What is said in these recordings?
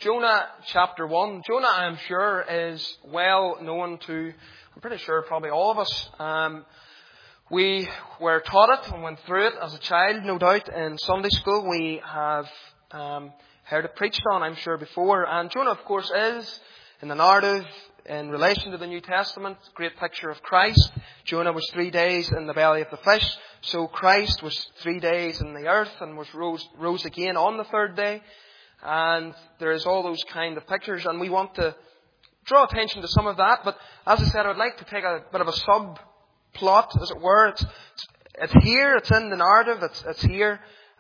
Jonah chapter 1. Jonah, I am sure, is well known to, I'm pretty sure, probably all of us. We were taught it and went through it as a child, no doubt, in Sunday school. We have heard it preached on, I'm sure, before. And Jonah, of course, is, in the narrative, in relation to the New Testament, a great picture of Christ. Jonah was 3 days in the belly of the fish, so Christ was 3 days in the earth and was rose again on the third day. And there is all those kind of pictures, and we want to draw attention to some of that. But as I said, I would like to take a bit of a subplot, as it were. It's here, it's in the narrative, it's here,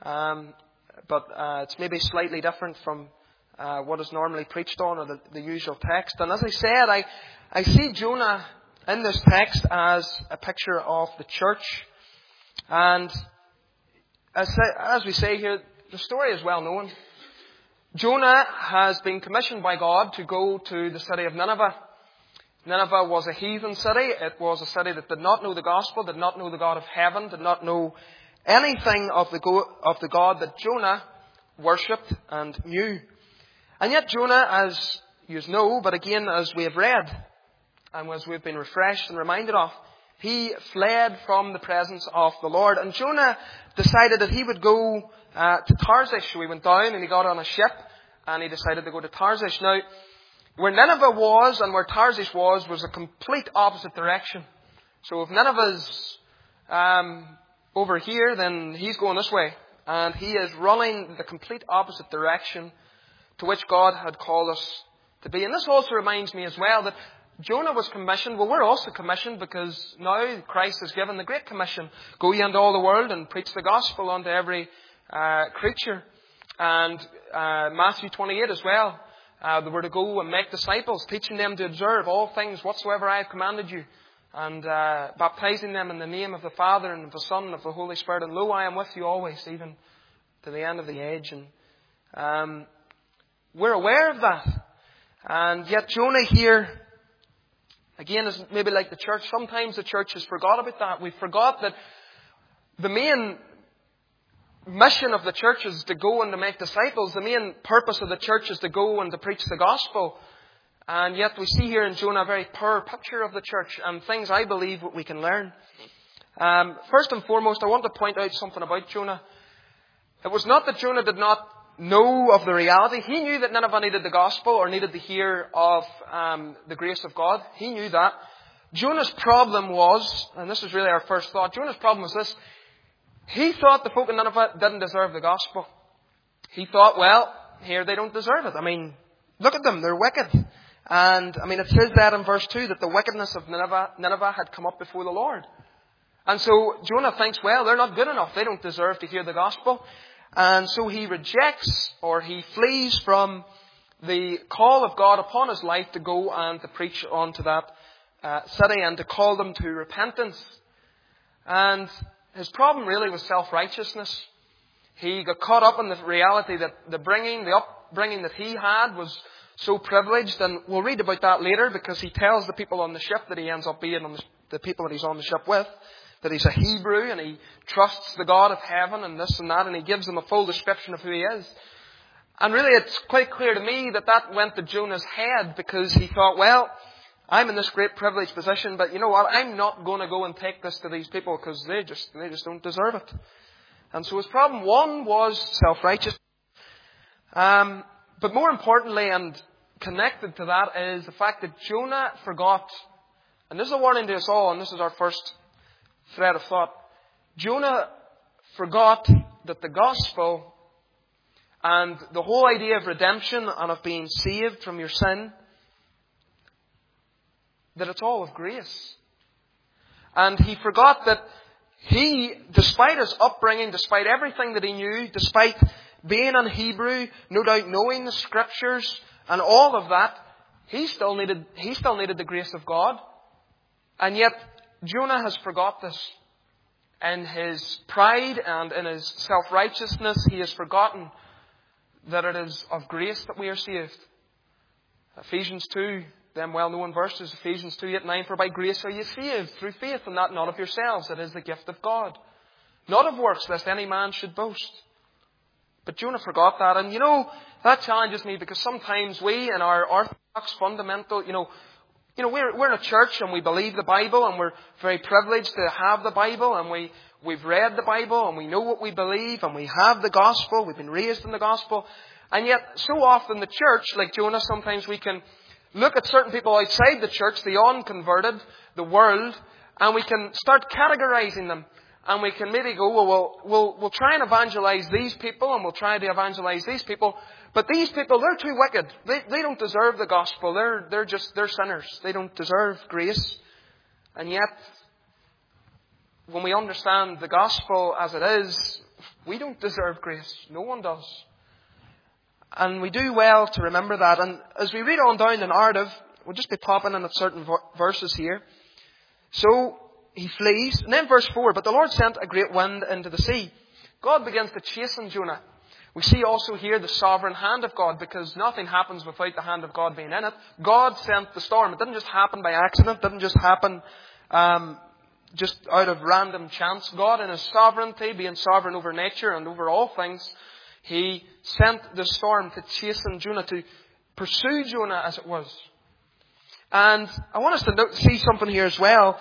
but it's maybe slightly different from what is normally preached on, or the usual text. And as I said, I see Jonah in this text as a picture of the church. And as we say here, the story is well known. Jonah has been commissioned by God to go to the city of Nineveh. Nineveh was a heathen city. It was a city that did not know the gospel, did not know the God of heaven, did not know anything of the God that Jonah worshipped and knew. And yet Jonah, as you know, but again as we have read, and as we've been refreshed and reminded of, he fled from the presence of the Lord. And Jonah decided that he would go to Tarshish. So he went down and he got on a ship and he decided to go to Tarshish. Now, where Nineveh was and where Tarshish was a complete opposite direction. So if Nineveh's over here, then he's going this way. And he is running the complete opposite direction to which God had called us to be. And this also reminds me as well that Jonah was commissioned. Well, we're also commissioned, because now Christ has given the Great Commission. Go ye into all the world and preach the gospel unto every creature. And Matthew 28 as well. They were to go and make disciples, teaching them to observe all things whatsoever I have commanded you. And baptizing them in the name of the Father and of the Son and of the Holy Spirit. And lo, I am with you always, even to the end of the age. And we're aware of that. And yet Jonah here, again, is maybe like the church. Sometimes the church has forgot about that. We forgot that the main mission of the church is to go and to make disciples. The main purpose of the church is to go and to preach the gospel. And yet we see here in Jonah a very poor picture of the church, and things I believe we can learn. First and foremost, I want to point out something about Jonah. It was not that Jonah did not know of the reality. He knew that Nineveh needed the gospel, or needed to hear of the grace of God. He knew that. Jonah's problem was, and this is really our first thought, Jonah's problem was this. He thought the folk in Nineveh didn't deserve the gospel. He thought, well, here they don't deserve it. I mean, look at them, they're wicked. And, I mean, it says that in verse 2, that the wickedness of Nineveh had come up before the Lord. And so Jonah thinks, well, they're not good enough. They don't deserve to hear the gospel. And so he rejects, or he flees from the call of God upon his life to go and to preach onto that city and to call them to repentance. And his problem really was self-righteousness. He got caught up in the reality that the upbringing that he had was so privileged. And we'll read about that later, because he tells the people on the ship that he ends up being, the people that he's on the ship with, that he's a Hebrew and he trusts the God of heaven and this and that, and he gives them a full description of who he is. And really it's quite clear to me that that went to Jonah's head, because he thought, well, I'm in this great privileged position, but you know what, I'm not going to go and take this to these people, because they just don't deserve it. And so his problem, one, was self-righteous. But more importantly, and connected to that, is the fact that Jonah forgot, and this is a warning to us all, and this is our first thread of thought. Jonah forgot that the gospel and the whole idea of redemption and of being saved from your sin, that it's all of grace. And he forgot that he, despite his upbringing, despite everything that he knew, despite being in Hebrew, no doubt knowing the scriptures and all of that, he still needed the grace of God. And yet Jonah has forgot this. In his pride and in his self-righteousness, he has forgotten that it is of grace that we are saved. Ephesians 2, them well-known verses, Ephesians 2, 8, 9, for by grace are you saved, through faith, and that not of yourselves, it is the gift of God. Not of works, lest any man should boast. But Jonah forgot that. And that challenges me, because sometimes we in our orthodox fundamental, we're in a church and we believe the Bible, and we're very privileged to have the Bible, and we've read the Bible, and we know what we believe, and we have the gospel, we've been raised in the gospel. And yet, so often the church, like Jonah, sometimes we can look at certain people outside the church, the unconverted, the world, and we can start categorizing them. And we can maybe go, well, we'll try and evangelize these people, and we'll try to evangelize these people. But these people, they're too wicked. They don't deserve the gospel. They're sinners. They don't deserve grace. And yet, when we understand the gospel as it is, we don't deserve grace. No one does. And we do well to remember that. And as we read on down the narrative, we'll just be popping in at certain verses here. So he flees. And then verse 4, but the Lord sent a great wind into the sea. God begins to chasten Jonah. We see also here the sovereign hand of God, because nothing happens without the hand of God being in it. God sent the storm. It didn't just happen by accident. It didn't just happen just out of random chance. God, in His sovereignty, being sovereign over nature and over all things, He sent the storm to chasten Jonah, to pursue Jonah, as it was. And I want us to see something here as well.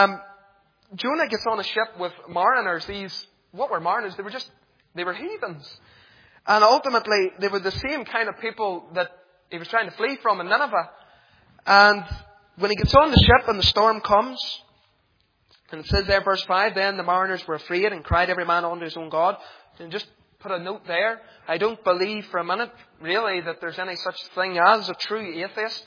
Jonah gets on a ship with mariners. What were mariners? They were heathens. And ultimately, they were the same kind of people that he was trying to flee from in Nineveh. And when he gets on the ship and the storm comes, and it says there, verse 5, then the mariners were afraid and cried every man unto his own God. And just put a note there. I don't believe for a minute, really, that there's any such thing as a true atheist.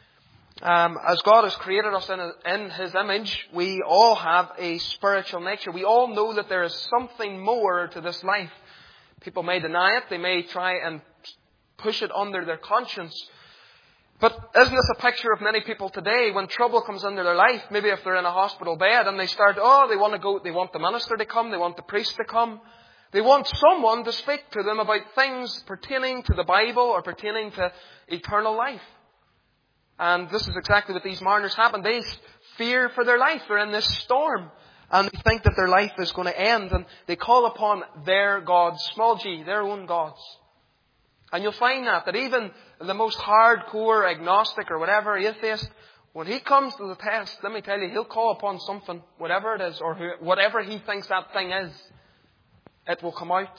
As God has created us in His image, we all have a spiritual nature. We all know that there is something more to this life. People may deny it. They may try and push it under their conscience. But isn't this a picture of many people today when trouble comes into their life? Maybe if they're in a hospital bed and they start, they want the minister to come, they want the priest to come. They want someone to speak to them about things pertaining to the Bible or pertaining to eternal life. And this is exactly what these mariners happen. They fear for their life. They're in this storm. And they think that their life is going to end. And they call upon their gods, small g, their own gods. And you'll find that even the most hardcore agnostic or whatever atheist, when he comes to the test, let me tell you, he'll call upon something, whatever it is, or whatever he thinks that thing is. It will come out.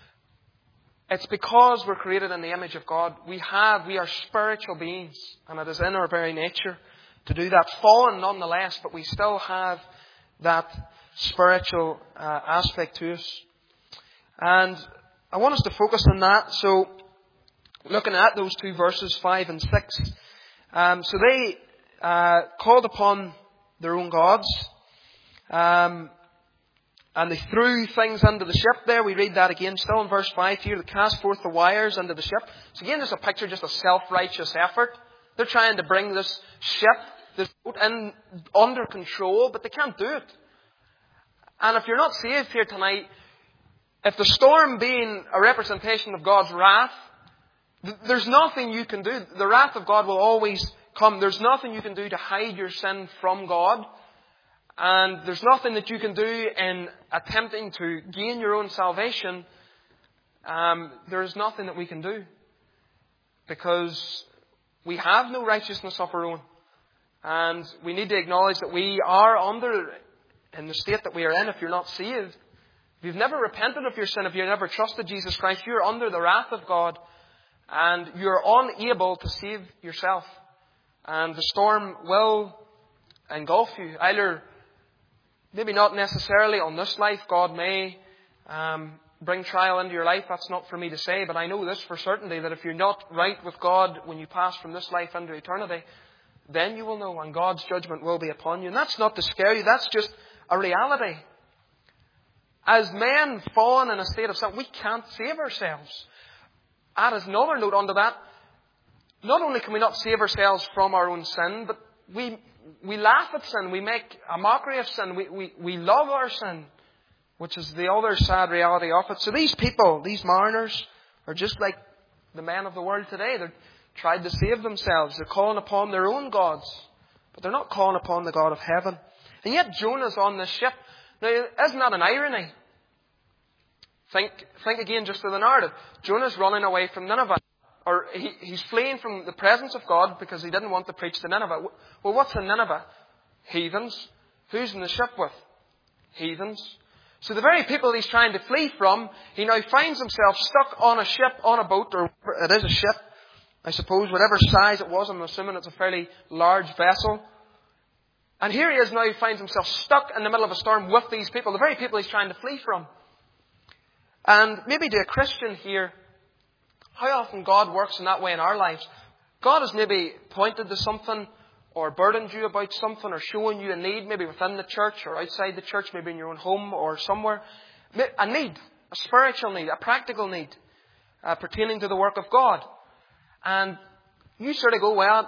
It's because we're created in the image of God. We are spiritual beings, and it is in our very nature to do that. Fallen nonetheless, but we still have that spiritual aspect to us. And I want us to focus on that. So, looking at those two verses, 5 and 6. So they called upon their own gods. And they threw things into the ship there. We read that again, still in verse 5 here. They cast forth the wires into the ship. So again, there's a picture just of self-righteous effort. They're trying to bring this ship, this boat, under control, but they can't do it. And if you're not saved here tonight, if the storm being a representation of God's wrath, there's nothing you can do. The wrath of God will always come. There's nothing you can do to hide your sin from God. And there's nothing that you can do in attempting to gain your own salvation. There is nothing that we can do. Because we have no righteousness of our own. And we need to acknowledge that we are in the state that we are in, if you're not saved. If you've never repented of your sin, if you've never trusted Jesus Christ, you're under the wrath of God. And you're unable to save yourself. And the storm will engulf you. Either, maybe not necessarily on this life. God may bring trial into your life. That's not for me to say. But I know this for certainty, that if you're not right with God when you pass from this life into eternity, then you will know, and God's judgment will be upon you. And that's not to scare you. That's just a reality. As men fallen in a state of sin, we can't save ourselves. Add another note onto that. Not only can we not save ourselves from our own sin, but we laugh at sin. We make a mockery of sin. We love our sin, which is the other sad reality of it. So these people, these mariners, are just like the men of the world today. They're trying to save themselves. They're calling upon their own gods, but they're not calling upon the God of heaven. And yet Jonah's on this ship. Now, isn't that an irony? Think again just of the narrative. Jonah's running away from Nineveh. Or he's fleeing from the presence of God because he didn't want to preach to Nineveh. Well, what's in Nineveh? Heathens. Who's in the ship with? Heathens. So the very people he's trying to flee from, he now finds himself stuck on a ship, on a boat, or it is a ship, I suppose, whatever size it was. I'm assuming it's a fairly large vessel. And here he is now, he finds himself stuck in the middle of a storm with these people, the very people he's trying to flee from. And maybe to a Christian here, how often God works in that way in our lives. God has maybe pointed to something or burdened you about something or shown you a need, maybe within the church or outside the church, maybe in your own home or somewhere. A need, a spiritual need, a practical need pertaining to the work of God. And you sort of go, well,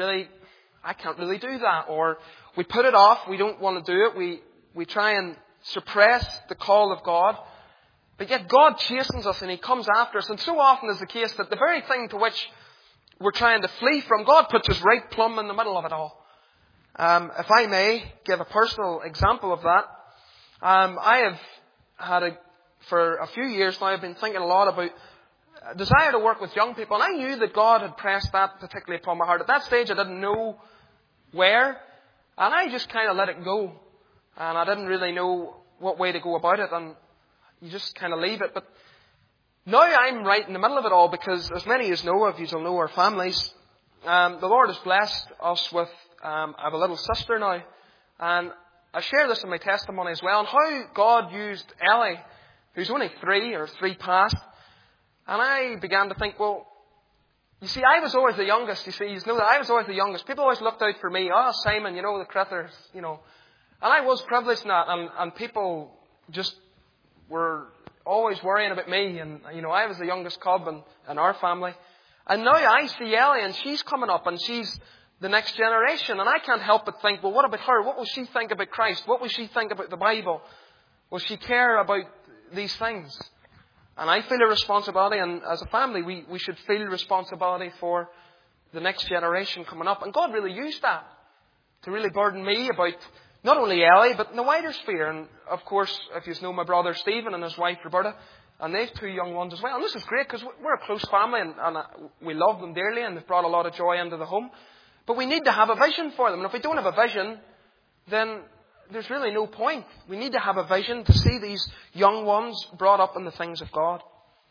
I can't really do that. Or we put it off, we don't want to do it, we try and suppress the call of God. But yet God chastens us and He comes after us. And so often is the case that the very thing to which we're trying to flee from, God puts us right plumb in the middle of it all. If I may give a personal example of that, I have had for a few years now, I've been thinking a lot about a desire to work with young people. And I knew that God had pressed that particularly upon my heart. At that stage, I didn't know where. And I just kind of let it go. And I didn't really know what way to go about it. And you just kind of leave it. But now I'm right in the middle of it all because, as many as know, if you know our families, the Lord has blessed us with, I have a little sister now. And I share this in my testimony as well, and how God used Ellie, who's only 3 or 3 past. And I began to think, well, you see, I was always the youngest. You see, you know that I was always the youngest. People always looked out for me. Oh, Simon, the critters, And I was privileged in that, and people just were always worrying about me, and I was the youngest cub in our family. And now I see Ellie, and she's coming up, and she's the next generation, and I can't help but think, well, what about her? What will she think about Christ? What will she think about the Bible? Will she care about these things? And I feel a responsibility, and as a family, we should feel responsibility for the next generation coming up. And God really used that to really burden me about not only Ellie, but in the wider sphere. And of course, if you know my brother Stephen and his wife Roberta, and they've 2 young ones as well. And this is great because we're a close family and we love them dearly, and they've brought a lot of joy into the home. But we need to have a vision for them. And if we don't have a vision, then there's really no point. We need to have a vision to see these young ones brought up in the things of God.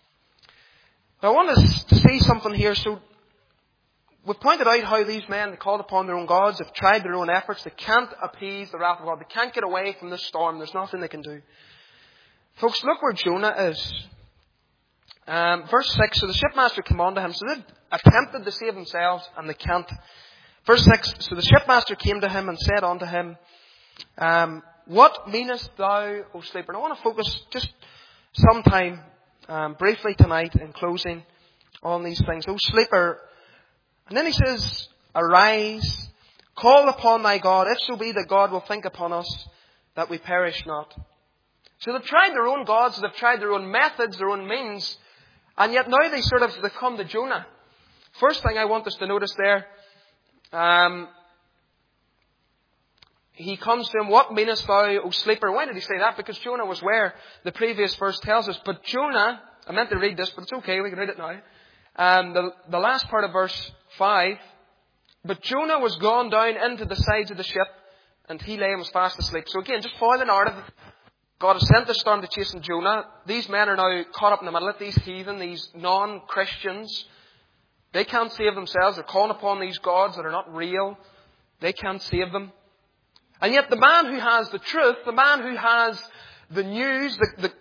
Now, I want us to see something here. So we've pointed out how these men, they called upon their own gods, they've tried their own efforts, they can't appease the wrath of God, they can't get away from this storm, there's nothing they can do. Folks, look where Jonah is. Verse 6, so the shipmaster came on to him, so they've attempted to save themselves, and they can't. Verse 6, so the shipmaster came to him and said unto him, what meanest thou, O sleeper? And I want to focus just some time, briefly tonight, in closing, on these things. O sleeper. And then he says, arise, call upon thy God, if so be that God will think upon us, that we perish not. So they've tried their own gods, they've tried their own methods, their own means, and yet now they've come to Jonah. First thing I want us to notice there, he comes to him, what meanest thou, O sleeper? Why did he say that? Because Jonah was where the previous verse tells us. But Jonah, I meant to read this, but it's okay, we can read it now. The last part of verse 5, but Jonah was gone down into the sides of the ship, and he lay and was fast asleep. So again, just follow the narrative. God has sent the storm to chasten Jonah. These men are now caught up in the middle of these heathen, these non-Christians. They can't save themselves. They're calling upon these gods that are not real. They can't save them. And yet the man who has the truth, the man who has the news,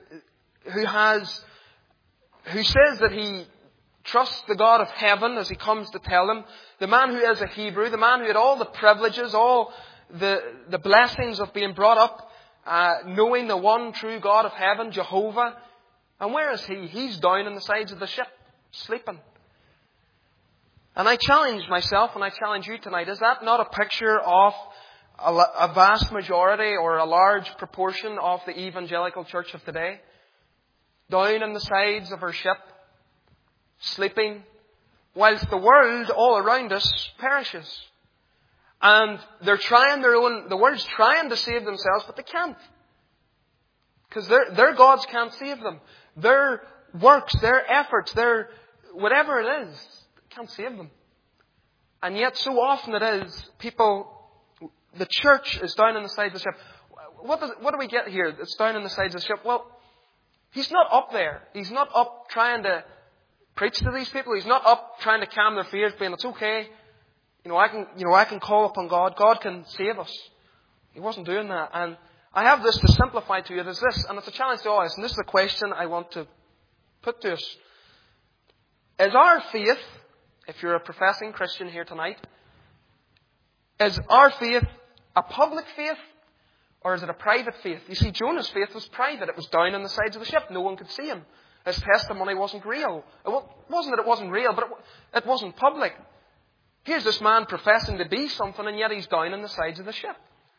who says that he trusts the God of heaven as he comes to tell them, the man who is a Hebrew, the man who had all the privileges, all the blessings of being brought up, knowing the one true God of heaven, Jehovah. And where is he? He's down in the sides of the ship, sleeping. And I challenge myself and I challenge you tonight, is that not a picture of a vast majority or a large proportion of the evangelical church of today? Down in the sides of her ship, sleeping, whilst the world all around us perishes. And they're trying the world's trying to save themselves, but they can't. Because their gods can't save them. their works, their efforts, their whatever it is, can't save them. And yet so often it is, the church is down on the sides of the ship. What do we get here? It's down on the sides of the ship. Well, he's not up there. He's not up trying to preach to these people. He's not up trying to calm their fears, saying it's okay. I can call upon God. God can save us. He wasn't doing that. And I have this to simplify to you. There's this, and it's a challenge to all of us. And this is a question I want to put to us. Is our faith, if you're a professing Christian here tonight, is our faith a public faith or is it a private faith? You see, Jonah's faith was private. It was down on the sides of the ship. No one could see him. His testimony wasn't real. It wasn't that it wasn't real, but it wasn't public. Here's this man professing to be something, and yet he's down on the sides of the ship.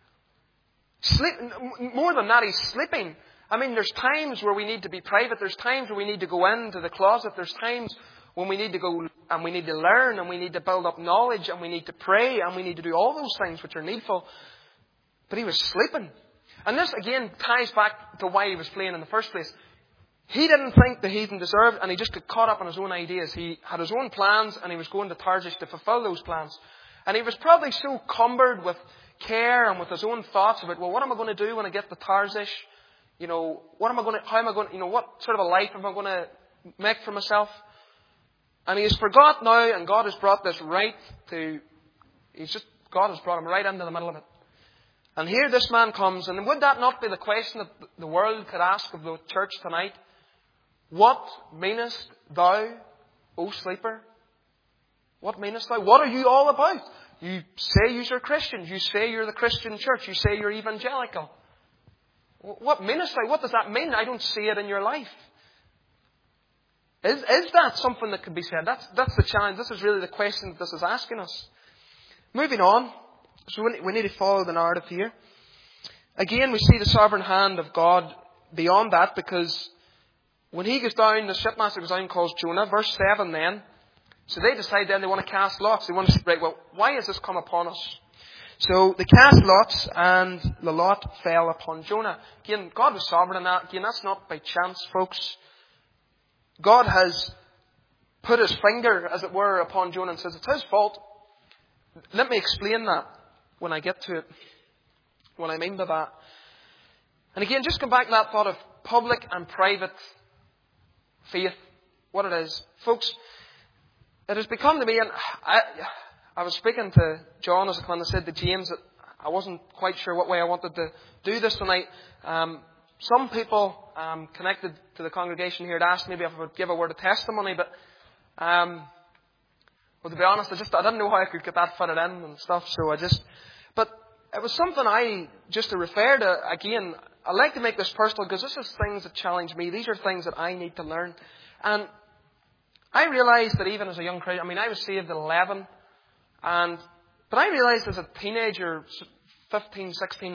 More than that, he's sleeping. I mean, there's times where we need to be private. There's times where we need to go into the closet. There's times when we need to go and we need to learn and we need to build up knowledge and we need to pray and we need to do all those things which are needful. But he was sleeping. And this, again, ties back to why he was fleeing in the first place. He didn't think the heathen deserved, and he just got caught up in his own ideas. He had his own plans, and he was going to Tarshish to fulfill those plans. And he was probably so cumbered with care and with his own thoughts about, well, what am I going to do when I get to Tarshish? What sort of a life am I going to make for myself? And he has forgot now, and God has brought this God has brought him right into the middle of it. And here this man comes, and would that not be the question that the world could ask of the church tonight? What meanest thou, O sleeper? What meanest thou? What are you all about? You say you're Christians. You say you're the Christian church. You say you're evangelical. What meanest thou? What does that mean? I don't see it in your life. Is that something that could be said? That's the challenge. This is really the question that this is asking us. Moving on. So we need to follow the narrative here. Again, we see the sovereign hand of God beyond that, because when he goes down, the shipmaster goes down and calls Jonah. Verse 7 then. So they decide then they want to cast lots. They want to say, right, well, why has this come upon us? So they cast lots, and the lot fell upon Jonah. Again, God was sovereign in that. Again, that's not by chance, folks. God has put his finger, as it were, upon Jonah and says, it's his fault. Let me explain that when I get to it. What I mean by that. And again, just come back to that thought of public and private faith. What it is. Folks, it has become to me, and I was speaking to John when I said to James that I wasn't quite sure what way I wanted to do this tonight. Some people connected to the congregation here had asked maybe if I would give a word of testimony, but well, to be honest, I didn't know how I could get that fitted in and stuff, but it was something just to refer to, again, I like to make this personal because this is things that challenge me. These are things that I need to learn. And I realised that even as a young Christian, I was saved at 11, but I realised as a teenager, 15, 16,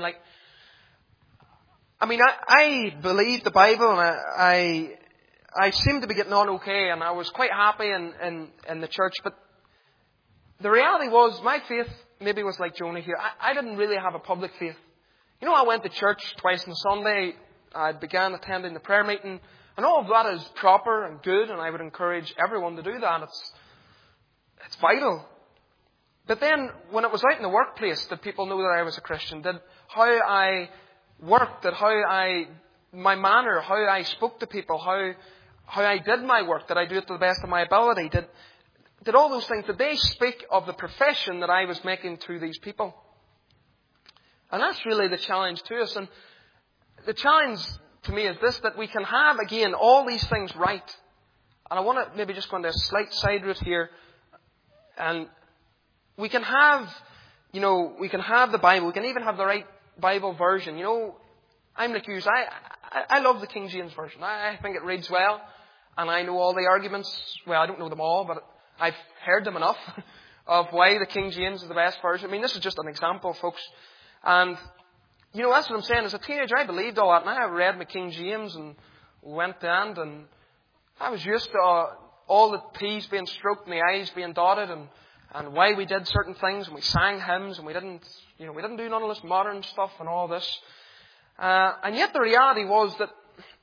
I believed the Bible, and I seemed to be getting on okay, and I was quite happy in the church, but the reality was my faith maybe was like Jonah here. I didn't really have a public faith. I went to church twice on a Sunday. I began attending the prayer meeting, and all of that is proper and good, and I would encourage everyone to do that. It's vital. But then, when it was out in the workplace, did people know that I was a Christian? Did how I worked, my manner, how I spoke to people, how I did my work, did I do it to the best of my ability? Did all those things, did they speak of the profession that I was making to these people? And that's really the challenge to us. And the challenge to me is this, that we can have, again, all these things right. And I want to maybe just go into a slight side route here. And we can have the Bible. We can even have the right Bible version. I'm like you. I love the King James Version. I think it reads well. And I know all the arguments. Well, I don't know them all, but I've heard them enough of why the King James is the best version. This is just an example, folks. And, that's what I'm saying. As a teenager, I believed all that. And I read my King James and went to end. And I was used to all the T's being stroked and the I's being dotted and why we did certain things. And we sang hymns and we didn't do none of this modern stuff and all this. And yet the reality was that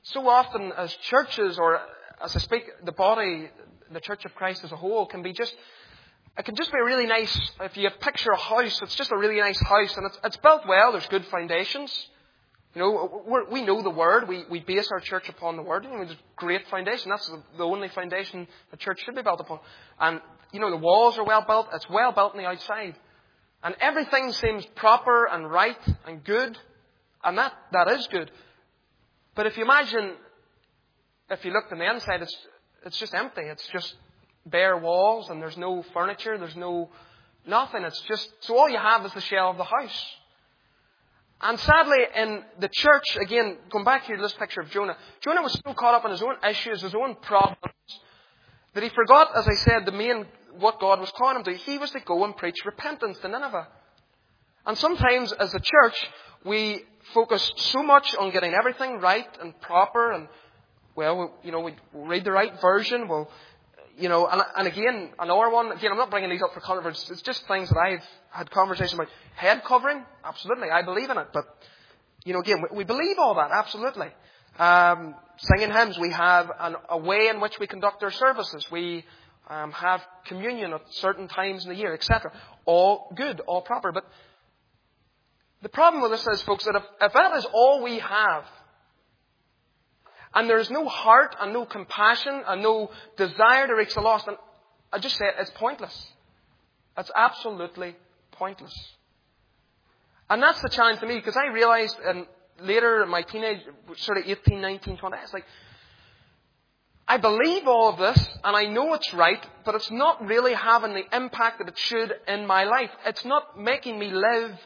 so often as churches, or as I speak, the body, the Church of Christ as a whole, can be just, it can just be a really nice, if you picture a house, it's just a really nice house, and it's built well, there's good foundations. You know, we know the Word, we base our church upon the Word, and it's a great foundation. That's the only foundation the church should be built upon. And, you know, the walls are well built, it's well built on the outside. And everything seems proper and right and good, and that is good. But if you imagine, if you look on the inside, it's just empty. It's just bare walls, and there's no furniture, there's nothing. It's just, so all you have is the shell of the house. And sadly, in the church, again, going back here to this picture of Jonah, Jonah was so caught up in his own issues, his own problems, that he forgot, as I said, what God was calling him to. He was to go and preach repentance to Nineveh. And sometimes, as a church, we focus so much on getting everything right and proper, and, well, you know, we read the right version, we'll, you know, and again, another one, again, I'm not bringing these up for controversy, it's just things that I've had conversations about. Head covering, absolutely, I believe in it, but, you know, again, we believe all that, absolutely. Singing hymns, we have a way in which we conduct our services, we have communion at certain times in the year, etc. All good, all proper, but the problem with this is, folks, that if that is all we have, and there is no heart and no compassion and no desire to reach the lost, then I just say it's pointless. It's absolutely pointless. And that's the challenge to me, because I realized later in my teenage, sort of 18, 19, 20, it's like, I believe all of this, and I know it's right, but it's not really having the impact that it should in my life. It's not making me live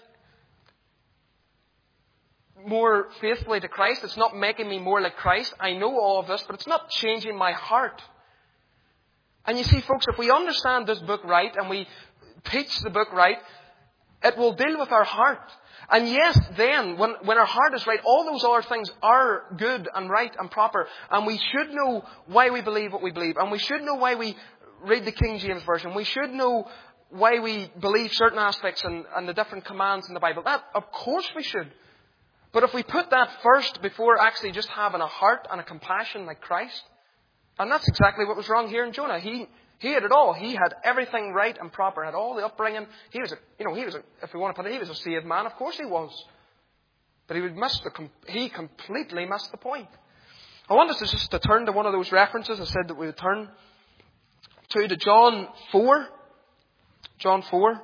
more faithfully to Christ. It's not making me more like Christ. I know all of this, but it's not changing my heart. And you see, folks, if we understand this book right and we teach the book right, it will deal with our heart. And yes, then, when our heart is right, all those other things are good and right and proper. And we should know why we believe what we believe. And we should know why we read the King James Version. We should know why we believe certain aspects and the different commands in the Bible. That, of course we should. But if we put that first before actually just having a heart and a compassion like Christ, and that's exactly what was wrong here in Jonah. He had it all. He had everything right and proper. Had all the upbringing. He was if we want to put it, he was a saved man. Of course he was. But he completely missed the point. I want us just to turn to one of those references I said that we would turn to John 4. John 4.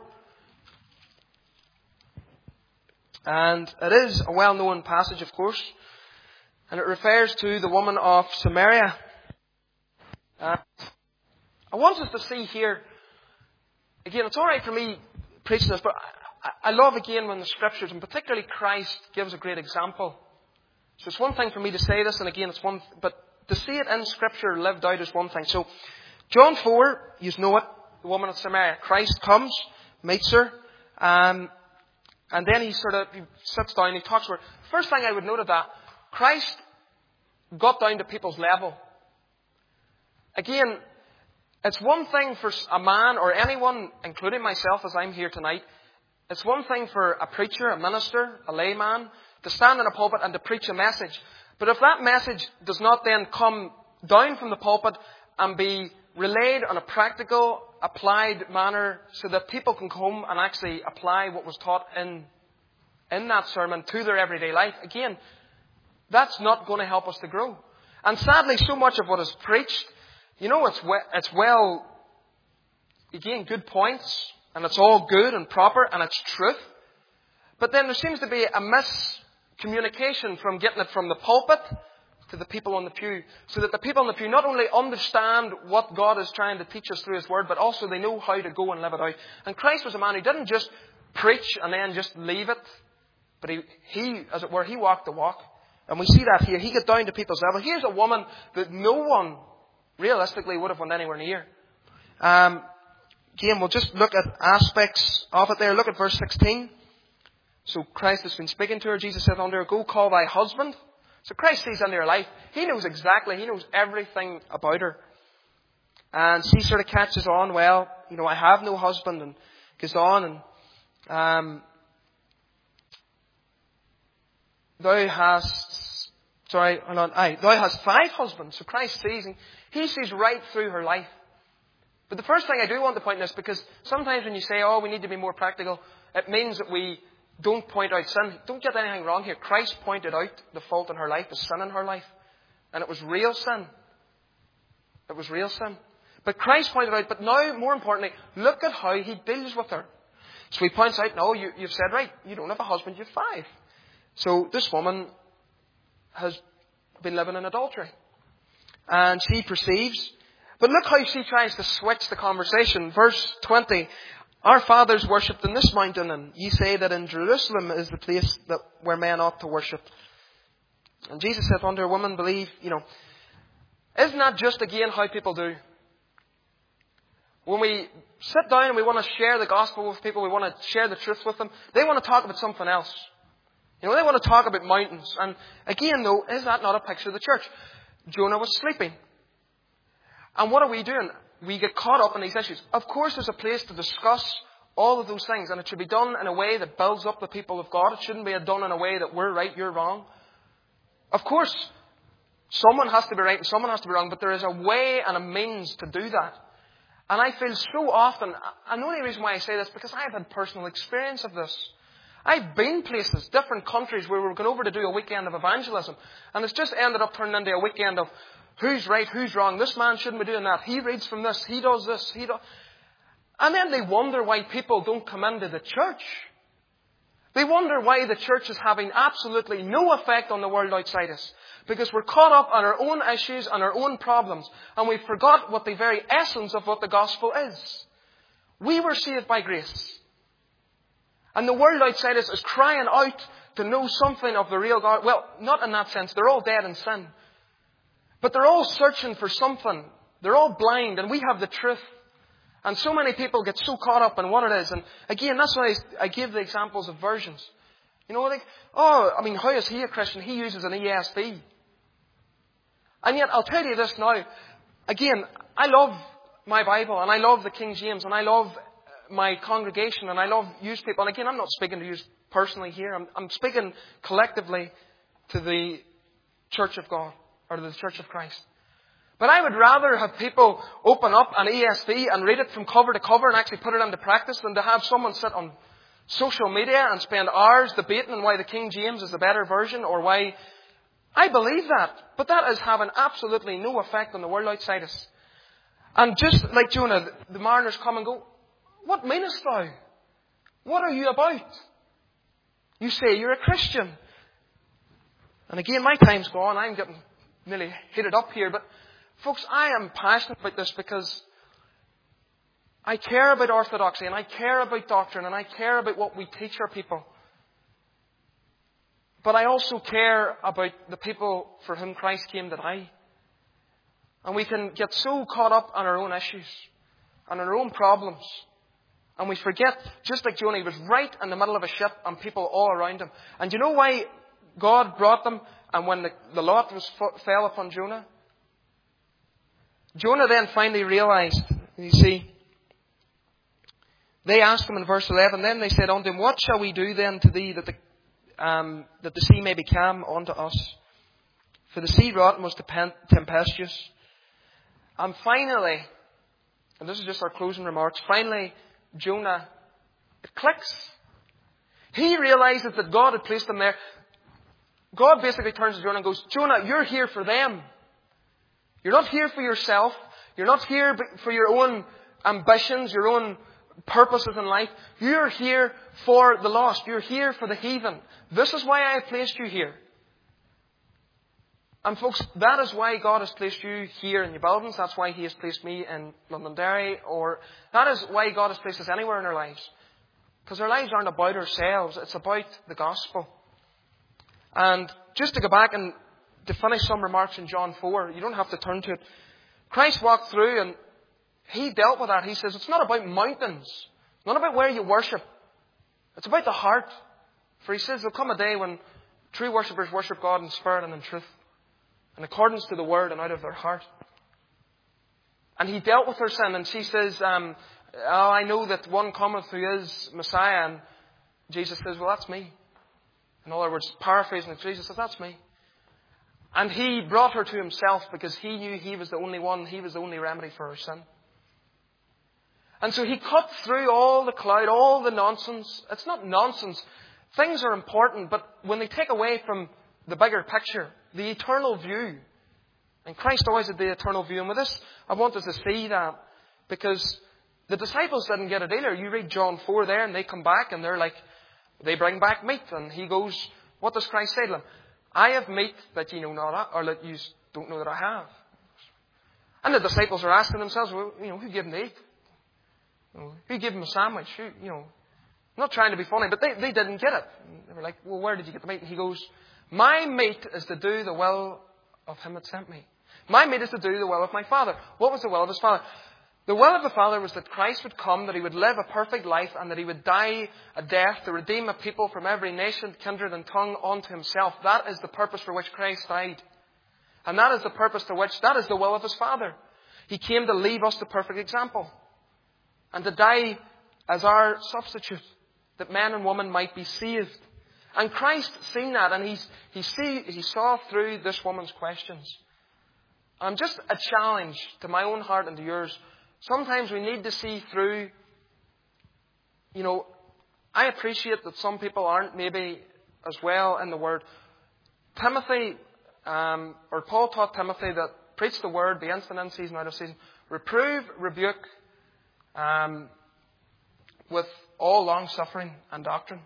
And it is a well-known passage, of course. And it refers to the woman of Samaria. I want us to see here, again, it's all right for me preaching this, but I love, again, when the Scriptures, and particularly Christ, gives a great example. So it's one thing for me to say this, and again, but to see it in Scripture lived out is one thing. So, John 4, you know it, the woman of Samaria. Christ comes, meets her, and then he sits down, he talks to her. First thing I would note of that, Christ got down to people's level. Again, it's one thing for a man or anyone, including myself as I'm here tonight, it's one thing for a preacher, a minister, a layman, to stand in a pulpit and to preach a message. But if that message does not then come down from the pulpit and be relayed on a practical, applied manner so that people can come home and actually apply what was taught in that sermon to their everyday life, again, that's not going to help us to grow. And sadly, so much of what is preached, you know, it's well, again, good points, and it's all good and proper, and it's truth. But then there seems to be a miscommunication from getting it from the pulpit to the people on the pew, so that the people on the pew not only understand what God is trying to teach us through His Word, but also they know how to go and live it out. And Christ was a man who didn't just preach and then just leave it, but he, as it were, he walked the walk. And we see that here. He got down to people's level. Here's a woman that no one realistically would have went anywhere near. Again, we'll just look at aspects of it there. Look at verse 16. So Christ has been speaking to her. Jesus said unto her, "Go call thy husband." So Christ sees into her life. He knows everything about her. And she sort of catches on, well, you know, I have no husband, and goes on, and thou hast Sorry, thou hast 5 husbands. So Christ sees, and he sees right through her life. But the first thing I do want to point out is because sometimes when you say, we need to be more practical, it means that we don't point out sin. Don't get anything wrong here. Christ pointed out the fault in her life, the sin in her life. And it was real sin. It was real sin. But Christ pointed out, but now, more importantly, look at how he deals with her. So he points out, no, you've said right. You don't have a husband, you have 5. So this woman has been living in adultery. And she perceives. But look how she tries to switch the conversation. Verse 20. Our fathers worshipped in this mountain, and ye say that in Jerusalem is the place where men ought to worship. And Jesus said unto her, woman, believe, isn't that just again how people do? When we sit down and we want to share the gospel with people, we want to share the truth with them, they want to talk about something else. They want to talk about mountains. And again, though, is that not a picture of the church? Jonah was sleeping. And what are we doing? We get caught up in these issues. Of course, there's a place to discuss all of those things, and it should be done in a way that builds up the people of God. It shouldn't be done in a way that we're right, you're wrong. Of course, someone has to be right and someone has to be wrong, but there is a way and a means to do that. And I feel so often, and the only reason why I say this is because I've had personal experience of this. I've been places, different countries, where we're going over to do a weekend of evangelism, and it's just ended up turning into a weekend of who's right, who's wrong, this man shouldn't be doing that, he reads from this, he does this, he does... And then they wonder why people don't come into the church. They wonder why the church is having absolutely no effect on the world outside us. Because we're caught up on our own issues and our own problems. And we forgot what the very essence of what the gospel is. We were saved by grace. And the world outside us is crying out to know something of the real God. Well, not in that sense. They're all dead in sin. But they're all searching for something. They're all blind, and we have the truth. And so many people get so caught up in what it is. And again, that's why I give the examples of versions. How is he a Christian? He uses an ESV. And yet, I'll tell you this now. Again, I love my Bible, and I love the King James, and I love my congregation, and I love you people. And again, I'm not speaking to you personally here. I'm speaking collectively to the Church of God, or to the Church of Christ. But I would rather have people open up an ESV and read it from cover to cover and actually put it into practice than to have someone sit on social media and spend hours debating on why the King James is the better version or why... I believe that. But that is having absolutely no effect on the world outside us. And just like Jonah, the mariners come and go, what meanest thou? What are you about? You say you're a Christian. And again, my time's gone. I'm getting nearly heated up here. But folks, I am passionate about this because I care about orthodoxy and I care about doctrine and I care about what we teach our people. But I also care about the people for whom Christ came to die. And we can get so caught up on our own issues and our own problems. And we forget, just like Jonah, he was right in the middle of a ship and people all around him. And do you know why God brought them? And when the lot fell upon Jonah? Jonah then finally realized, you see, they asked him in verse 11, then they said unto him, what shall we do then to thee that the sea may be calm unto us? For the sea wrought was tempestuous. And finally, and this is just our closing remarks, finally, Jonah, it clicks. He realizes that God had placed him there. God basically turns to Jonah and goes, Jonah, you're here for them. You're not here for yourself. You're not here for your own ambitions, your own purposes in life. You're here for the lost. You're here for the heathen. This is why I have placed you here. And folks, that is why God has placed you here in New Buildings. That's why He has placed me in Londonderry. Or that is why God has placed us anywhere in our lives. Because our lives aren't about ourselves. It's about the gospel. And just to go back and to finish some remarks in John 4, you don't have to turn to it. Christ walked through and He dealt with that. He says it's not about mountains. It's not about where you worship. It's about the heart. For He says there'll come a day when true worshippers worship God in spirit and in truth, in accordance to the Word and out of their heart. And He dealt with her sin, and she says, I know that one cometh who is Messiah. And Jesus says, well, that's me. In other words, paraphrasing it, Jesus says, that's me. And He brought her to Himself because He knew He was the only one, He was the only remedy for her sin. And so He cut through all the cloud, all the nonsense. It's not nonsense. Things are important, but when they take away from the bigger picture, the eternal view, and Christ always had the eternal view. And with this, I want us to see that, because the disciples didn't get it either. You read John 4 there, and they come back, and they're like, they bring back meat. And He goes, what does Christ say to them? I have meat that you know not, or that you don't know that I have. And the disciples are asking themselves, well, who gave them to eat? Who gave them a sandwich? I'm not trying to be funny, but they didn't get it. They were like, well, where did you get the meat? And He goes, my meat is to do the will of Him that sent me. My meat is to do the will of my Father. What was the will of His Father? The will of the Father was that Christ would come, that He would live a perfect life, and that He would die a death to redeem a people from every nation, kindred and tongue unto Himself. That is the purpose for which Christ died. And that is the purpose to which, that is the will of His Father. He came to leave us the perfect example. And to die as our substitute, that man and woman might be saved. And Christ seen that, and he saw through this woman's questions. And just a challenge to my own heart and to yours. Sometimes we need to see through. I appreciate that some people aren't maybe as well in the Word. Timothy, or Paul taught Timothy that preach the Word, be instant in season, out of season. Reprove, rebuke, with all long suffering and doctrine.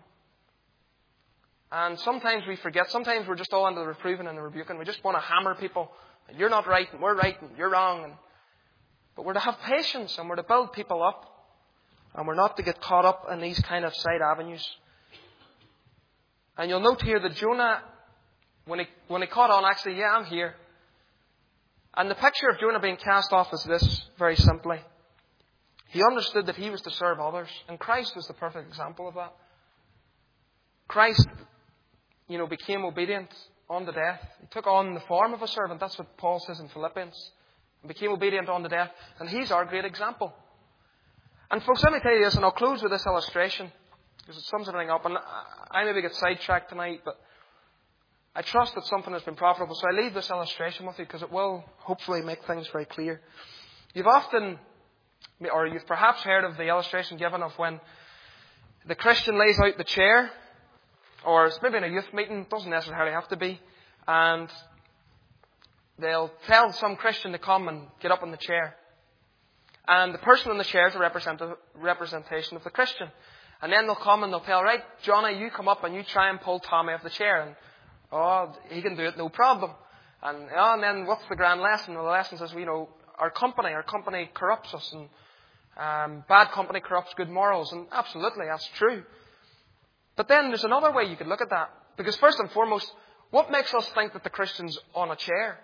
And sometimes we forget. Sometimes we're just all into the reproving and the rebuking. We just want to hammer people. You're not right, and we're right, and you're wrong. But we're to have patience, and we're to build people up. And we're not to get caught up in these kind of side avenues. And you'll note here that Jonah, when he caught on, actually, yeah, I'm here. And the picture of Jonah being cast off is this, very simply. He understood that he was to serve others. And Christ was the perfect example of that. Christ, became obedient unto death. He took on the form of a servant. That's what Paul says in Philippians. He became obedient unto death. And He's our great example. And folks, let me tell you this, and I'll close with this illustration, because it sums everything up. And I maybe get sidetracked tonight, but I trust that something has been profitable. So I leave this illustration with you, because it will hopefully make things very clear. You've perhaps heard of the illustration given of when the Christian lays out the chair, or it's maybe in a youth meeting, it doesn't necessarily have to be, and they'll tell some Christian to come and get up in the chair. And the person in the chair is a representation of the Christian. And then they'll come and they'll tell, right, Johnny, you come up and you try and pull Tommy off the chair. And, he can do it, no problem. And then what's the grand lesson? Well, the lesson says, our company corrupts us, and bad company corrupts good morals. And absolutely, that's true. But then there's another way you could look at that. Because first and foremost, what makes us think that the Christian's on a chair?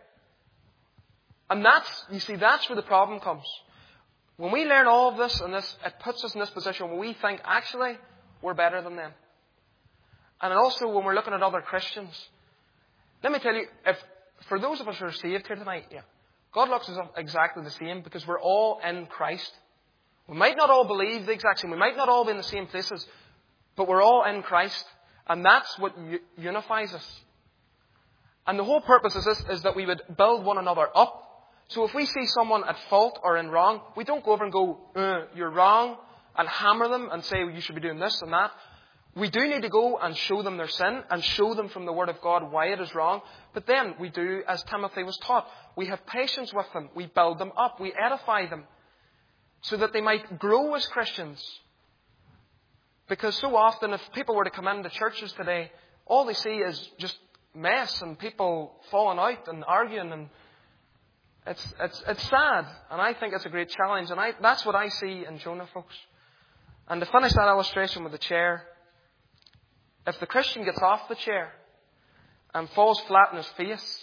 And that's where the problem comes. When we learn all of this, and it puts us in this position where we think, actually, we're better than them. And also when we're looking at other Christians. Let me tell you, for those of us who are saved here tonight, God looks at us exactly the same, because we're all in Christ. We might not all believe the exact same. We might not all be in the same places. But we're all in Christ. And that's what unifies us. And the whole purpose is that we would build one another up. So if we see someone at fault or in wrong, we don't go over and go, you're wrong, and hammer them and say, you should be doing this and that. We do need to go and show them their sin and show them from the Word of God why it is wrong. But then we do, as Timothy was taught, we have patience with them. We build them up. We edify them so that they might grow as Christians. Because so often, if people were to come into churches today, all they see is just mess and people falling out and arguing, and it's sad. And I think it's a great challenge. And that's what I see in Jonah, folks. And to finish that illustration with the chair, if the Christian gets off the chair and falls flat on his face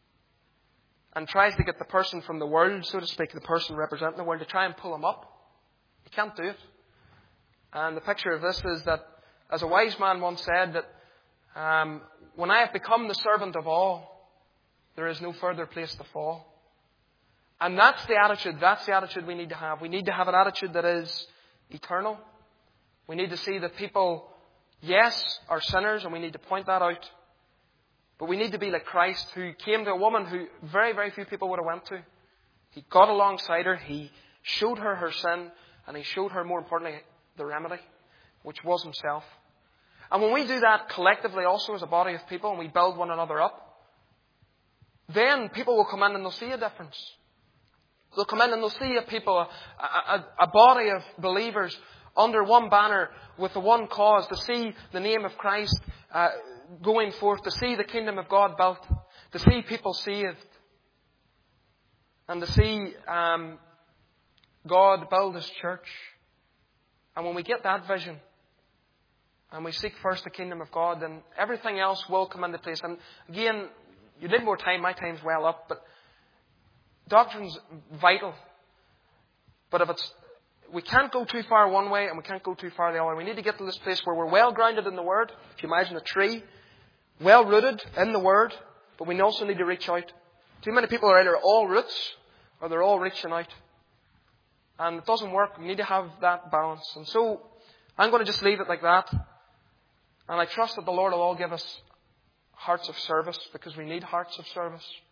and tries to get the person from the world, so to speak, the person representing the world, to try and pull him up, he can't do it. And the picture of this is that, as a wise man once said, that when I have become the servant of all, there is no further place to fall. And that's the attitude we need to have. We need to have an attitude that is eternal. We need to see that people, yes, are sinners, and we need to point that out. But we need to be like Christ, who came to a woman who very, very few people would have went to. He got alongside her, He showed her her sin, and He showed her, more importantly, the remedy, which was Himself. And when we do that collectively also as a body of people, and we build one another up, then people will come in and they'll see a difference. They'll come in and they'll see a body of believers under one banner with the one cause, to see the name of Christ going forth, to see the kingdom of God built, to see people saved, and to see God build His church. And when we get that vision, and we seek first the kingdom of God, then everything else will come into place. And again, you need more time. My time's well up. But doctrine's vital. But we can't go too far one way and we can't go too far the other. We need to get to this place where we're well grounded in the Word. If you imagine a tree, well rooted in the Word, but we also need to reach out. Too many people are either all roots or they're all reaching out. And it doesn't work. We need to have that balance. And so I'm going to just leave it like that. And I trust that the Lord will all give us hearts of service, because we need hearts of service.